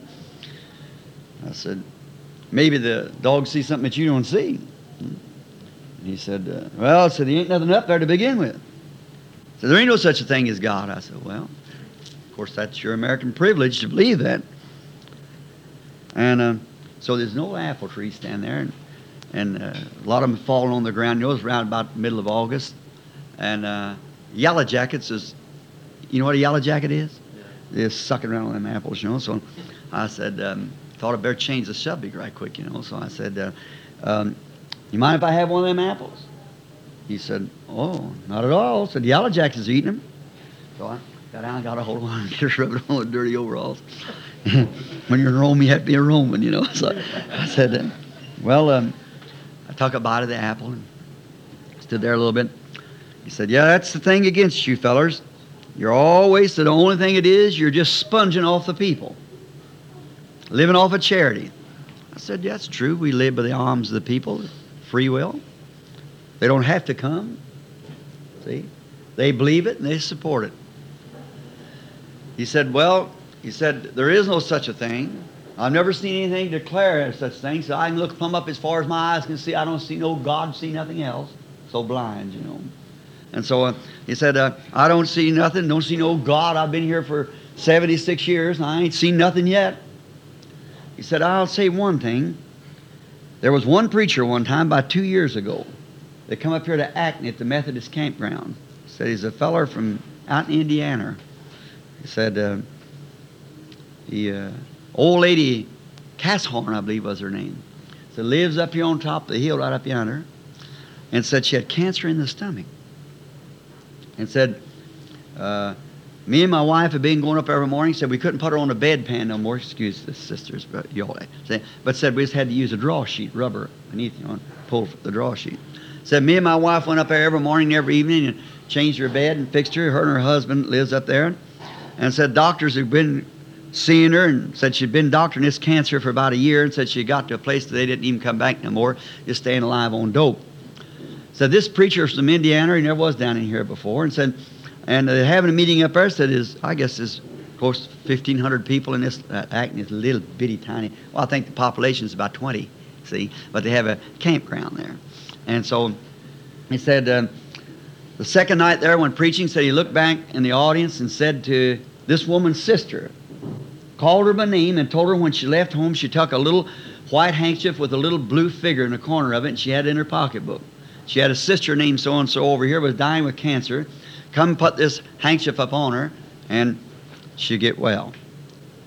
I said, maybe the dog sees something that you don't see. And he said, uh, well, I said, there ain't nothing up there to begin with. So there ain't no such a thing as God. I said, well, of course, that's your American privilege to believe that. And uh, so there's no apple trees standing there. And, and uh, a lot of them falling on the ground. You know, it was around about the middle of August. And uh, yellow jackets is, you know what a yellow jacket is? Yeah. They're sucking around on them apples, you know. So I said, um, thought I'd better change the subject right quick, you know. So I said, uh, um, you mind if I have one of them apples? He said, oh, not at all. I said, yellow jackets eating them. So I got down and got a hold of one and just rubbed it on the dirty overalls. When you're in Rome, you have to be a Roman, you know. So I said, uh, well, um, I took a bite of the apple and stood there a little bit. He said, yeah, that's the thing against you fellers. You're always, the only thing it is, you're just sponging off the people. Living off of charity. I said, yeah, that's true. We live by the alms of the people. Free will. They don't have to come. See? They believe it and they support it. He said, well, he said, there is no such a thing. I've never seen anything declare such things. So I can look plumb up as far as my eyes can see. I don't see no God, see nothing else. So blind, you know. And so uh, he said, uh, I don't see nothing, don't see no God. I've been here for seventy-six years and I ain't seen nothing yet. He said, I'll say one thing. There was one preacher one time about two years ago that come up here to Acton at the Methodist campground. He said he's a feller from out in Indiana. He said, uh, he, uh, old lady Casshorn, I believe was her name. So lives up here on top of the hill right up yonder. And said she had cancer in the stomach. And said, uh, me and my wife have been going up every morning. Said we couldn't put her on a bedpan no more. Excuse the sisters, but y'all. But said we just had to use a draw sheet, rubber beneath you, know, and pull the draw sheet. Said me and my wife went up there every morning, every evening, and changed her bed and fixed her. Her and her husband lives up there. And said doctors have been seeing her and said she'd been doctoring this cancer for about a year and said she got to a place that they didn't even come back no more, just staying alive on dope. Said this preacher from Indiana, he never was down in here before, and said, and they're having a meeting up there, said is, I guess there's close to fifteen hundred people in this uh, Acton, this little bitty tiny, well I think the population is about twenty, see, but they have a campground there. And so he said, um, the second night there when preaching, said he looked back in the audience and said to this woman's sister, called her by name and told her when she left home she took a little white handkerchief with a little blue figure in the corner of it and she had it in her pocketbook. She had a sister named so-and-so over here was dying with cancer. Come put this handkerchief up on her and she'll get well.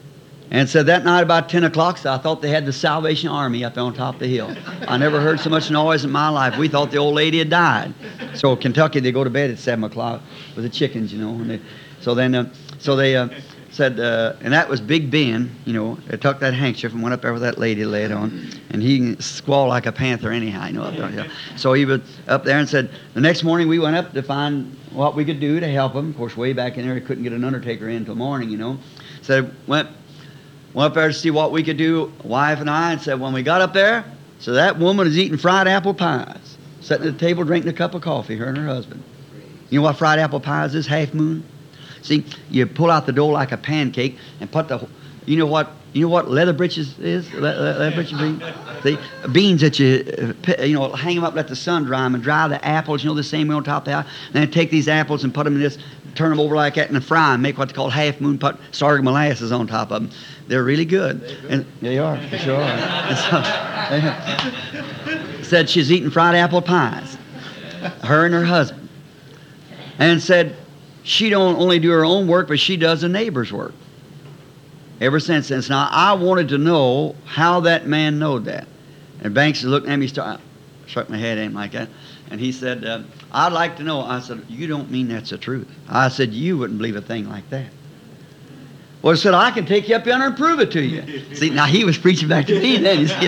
And said that night about ten o'clock, so I thought they had the Salvation Army up there on top of the hill. I never heard so much noise in my life. We thought the old lady had died. So Kentucky, they go to bed at seven o'clock with the chickens, you know. And they, so then, uh, so they uh, said, uh, and that was Big Ben, you know. They took that handkerchief and went up there with that lady laid on. And he can squall like a panther anyhow, you know. Up there, yeah. So he was up there and said, the next morning we went up to find what we could do to help him. Of course, way back in there, he couldn't get an undertaker in until morning, you know. So went... Went up there to see what we could do, wife and I, and said, when we got up there, so that woman is eating fried apple pies, sitting at the table drinking a cup of coffee, her and her husband. You know what fried apple pies is, Half Moon? See, you pull out the dough like a pancake and put the, you know what, you know what leather britches is? Le- le- leather britches beans? See, beans that you, uh, you know, hang them up, let the sun dry them, and dry the apples, you know, the same way on top of that. And then take these apples and put them in this, turn them over like that in a fry and make what they call Half Moon, put started molasses on top of them. They're really good. And they are, they sure are. And so, they said she's eating fried apple pies, her and her husband. And said she don't only do her own work, but she does the neighbor's work. Ever since then. Now, I wanted to know how that man knowed that. And Banks is looking at me, start, shook my head at him like that. And he said, uh, I'd like to know. I said, you don't mean that's the truth. I said, you wouldn't believe a thing like that. Well, he said, I can take you up yonder and prove it to you. See, now he was preaching back to me then. You see,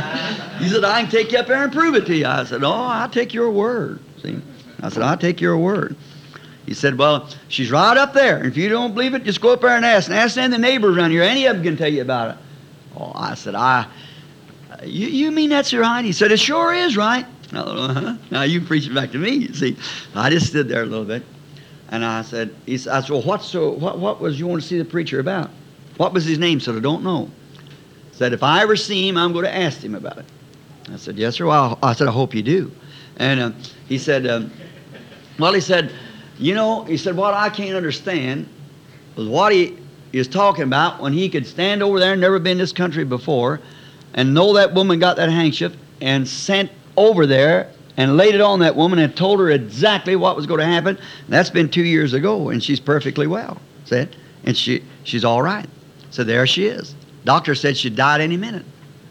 he said, I can take you up there and prove it to you. I said, oh, I'll take your word. See, I said, I'll take your word. He said, well, she's right up there. If you don't believe it, just go up there and ask. And ask any of the neighbors around here. Any of them can tell you about it. Oh, I said, I, you, you mean that's right? He said, it sure is right. Uh-huh. Now you preaching back to me, you see. I just stood there a little bit. And I said, he said, I said, well, what's so, what, what was you want to see the preacher about? What was his name? Said, I don't know. Said, if I ever see him, I'm going to ask him about it. I said, yes, sir. Well, I said, I hope you do. And uh, he said, um, well, he said, you know, he said, what I can't understand was what he is talking about when he could stand over there and never been in this country before and know that woman got that handkerchief and sent over there and laid it on that woman and told her exactly what was going to happen. And that's been two years ago, and she's perfectly well, said. And she she's all right. So there she is. Doctor said she'd die any minute.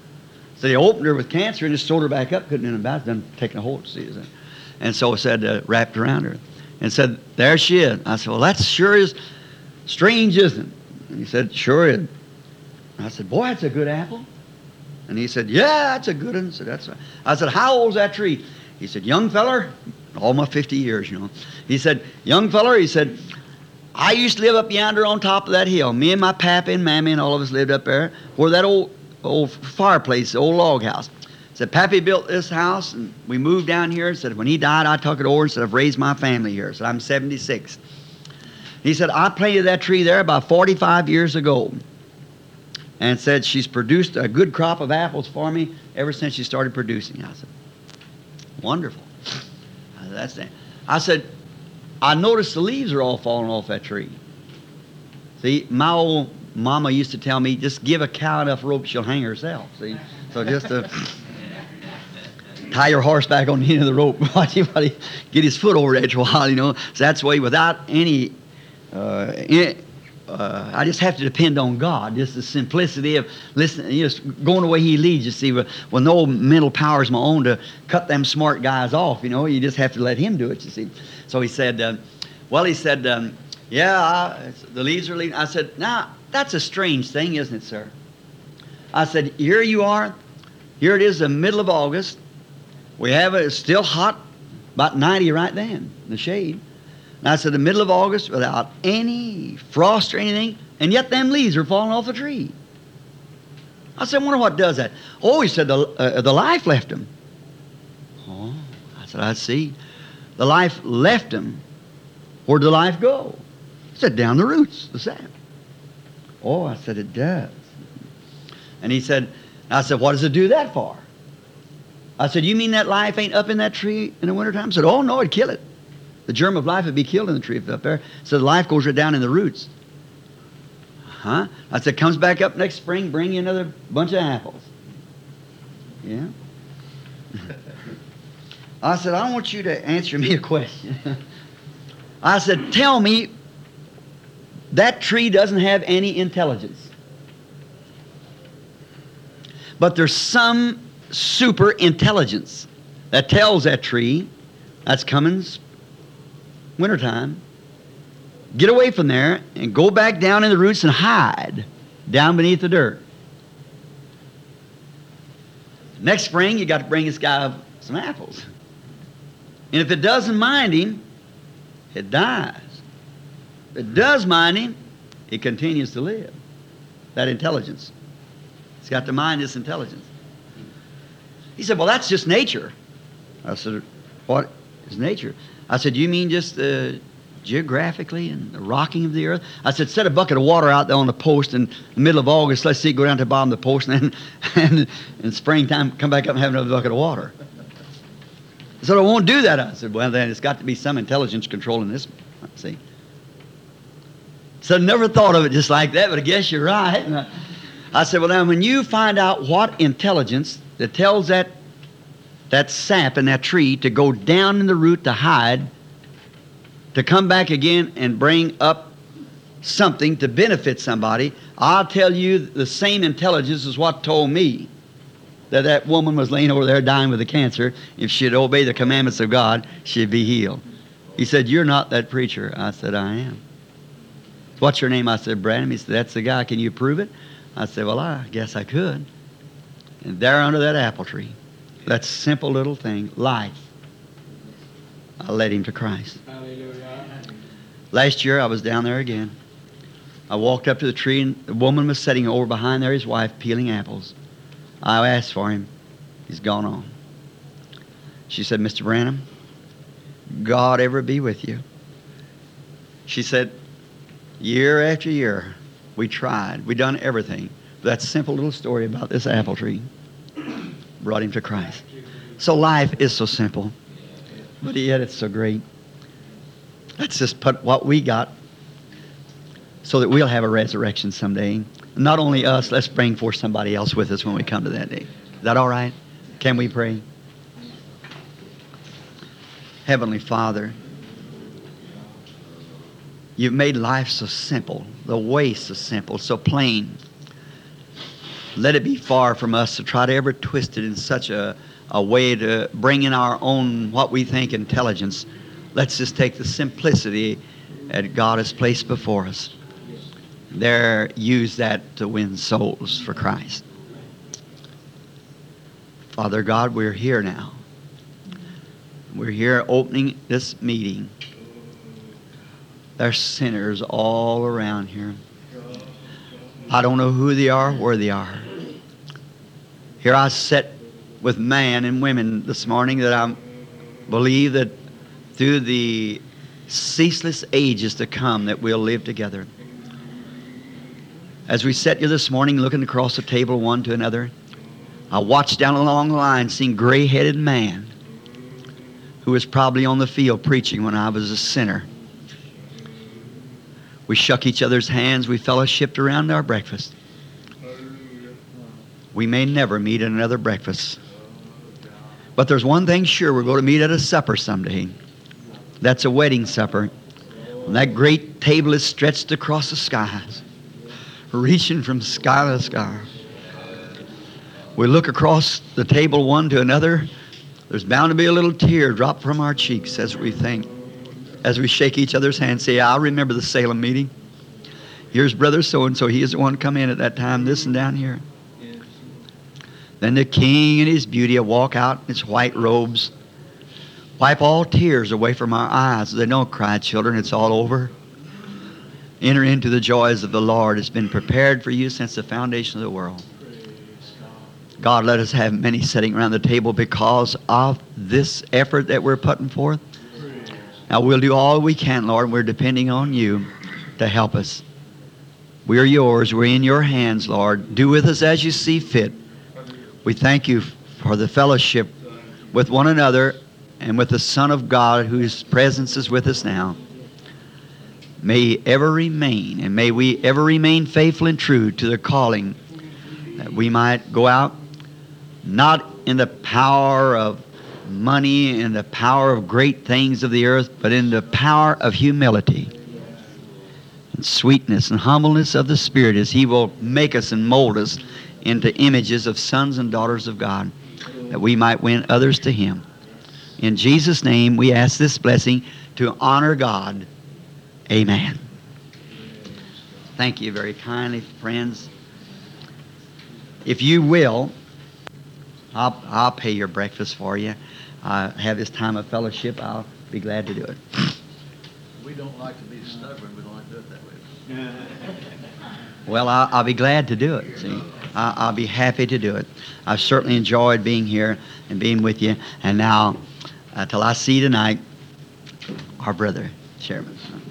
So they opened her with cancer and just sewed her back up, couldn't do anything about it, done taking a hold, see. And so said, uh, wrapped around her. And said, there she is. I said, well, that sure is strange, isn't it? And he said, sure is. I said, boy, that's a good apple. And he said, yeah, that's a good one. So that's right. I said, how old's that tree? He said, young feller, almost fifty years, you know. He said, young feller, he said, I used to live up yonder on top of that hill. Me and my pappy and mammy and all of us lived up there where that old old fireplace, the old log house. Said, Pappy built this house, and we moved down here. Said, when he died, I took it over and said, I've raised my family here. Said, I'm seventy-six. He said, I planted that tree there about forty-five years ago. And said, she's produced a good crop of apples for me ever since she started producing. I said, wonderful. I said, that's that. I said, I noticed the leaves are all falling off that tree. See, my old mama used to tell me, just give a cow enough rope, she'll hang herself. See, so just to tie your horse back on the end of the rope, watch him get his foot over that for a while, you know. So that's the way, without any, uh, any uh, I just have to depend on God. Just the simplicity of listening, you know, going the way He leads. You see, with, with no mental powers of my own to cut them smart guys off, you know. You just have to let Him do it, you see. So he said, uh, well, he said, um, yeah, I, the leaves are leaving. I said, now, that's a strange thing, isn't it, sir? I said, here you are. Here it is, the middle of August. We have it, it's still hot, about ninety right then, in the shade. And I said, the middle of August, without any frost or anything, and yet them leaves are falling off the tree. I said, I wonder what does that. Oh, he said, the, uh, the life left him. Oh, I said, I see. The life left him. Where'd the life go? He said, down the roots, the sap. Oh, I said, it does. And he said, I said, what does it do that for? I said, you mean that life ain't up in that tree in the wintertime? I said, oh, no, it'd kill it. The germ of life would be killed in the tree if it's up there. So the life goes right down in the roots. Huh? I said, comes back up next spring, bring you another bunch of apples. Yeah? I said, I want you to answer me a question. I said, tell me, that tree doesn't have any intelligence. But there's some super intelligence that tells that tree, that's coming wintertime, get away from there and go back down in the roots and hide down beneath the dirt. Next spring, you got to bring this guy some apples. And if it doesn't mind him, it dies. If it does mind him, it continues to live. That intelligence. It's got to mind this intelligence. He said, well, that's just nature. I said, what is nature? I said, you mean just uh, geographically and the rocking of the earth? I said, set a bucket of water out there on the post in the middle of August. Let's see it go down to the bottom of the post, and then and in springtime, come back up and have another bucket of water. I said, I won't do that. I said, well, then it's got to be some intelligence controlling this. See? So I never thought of it just like that, but I guess you're right. And I, I said, well, now, when you find out what intelligence that tells that, that sap in that tree to go down in the root to hide, to come back again and bring up something to benefit somebody, I'll tell you the same intelligence is what told me that that woman was laying over there dying with a cancer. If she'd obey the commandments of God, she'd be healed. He said, you're not that preacher. I said, I am. What's your name? I said, Branham. He said, that's the guy. Can you prove it? I said, well, I guess I could. And there under that apple tree, that simple little thing, life, I led him to Christ. Hallelujah. Last year, I was down there again. I walked up to the tree, and the woman was sitting over behind there, his wife, peeling apples. I asked for him. He's gone on. She said, Mister Branham, God ever be with you. She said, year after year, we tried. We done everything. That simple little story about this apple tree brought him to Christ. So life is so simple, but yet it's so great. Let's just put what we got so that we'll have a resurrection someday. Not only us, let's bring forth somebody else with us when we come to that day. Is that all right? Can we pray? Heavenly Father, you've made life so simple, the way so simple, so plain. Let it be far from us to try to ever twist it in such a, a way to bring in our own, what we think, intelligence. Let's just take the simplicity that God has placed before us. There, use that to win souls for Christ. Father God, we're here now. We're here opening this meeting. There's sinners all around here. I don't know who they are, where they are. Here I sit with men and women this morning that I believe that through the ceaseless ages to come that we'll live together. As we sat here this morning looking across the table one to another, I watched down along the line seeing gray-headed man who was probably on the field preaching when I was a sinner. We shook each other's hands. We fellowshipped around our breakfast. We may never meet at another breakfast. But there's one thing sure, we're going to meet at a supper someday. That's a wedding supper. When that great table is stretched across the skies, reaching from sky to sky. We look across the table one to another. There's bound to be a little tear drop from our cheeks as we think. As we shake each other's hands, say, I remember the Salem meeting. Here's Brother so-and-so. He is the one come in at that time, this and down here. Yes. Then the King in his beauty will walk out in his white robes, wipe all tears away from our eyes. They don't cry, children. It's all over. Enter into the joys of the Lord. It's been prepared for you since the foundation of the world. God, let us have many sitting around the table because of this effort that we're putting forth. Now, we'll do all we can, Lord. We're depending on you to help us. We are yours. We're in your hands, Lord. Do with us as you see fit. We thank you for the fellowship with one another and with the Son of God whose presence is with us now. May he ever remain, and may we ever remain faithful and true to the calling that we might go out, not in the power of money and the power of great things of the earth, but in the power of humility and sweetness and humbleness of the Spirit, as he will make us and mold us into images of sons and daughters of God, that we might win others to Him. In Jesus' name, we ask this blessing to honor God. Amen. Thank you very kindly, friends. If you will, I'll, I'll pay your breakfast for you. Uh, have this time of fellowship. I'll be glad to do it. We don't like to be stubborn. We don't like to do it that way. Well, I'll, I'll be glad to do it. See, I'll, I'll be happy to do it. I've certainly enjoyed being here and being with you. And now, uh, till I see you tonight, our brother, Chairman.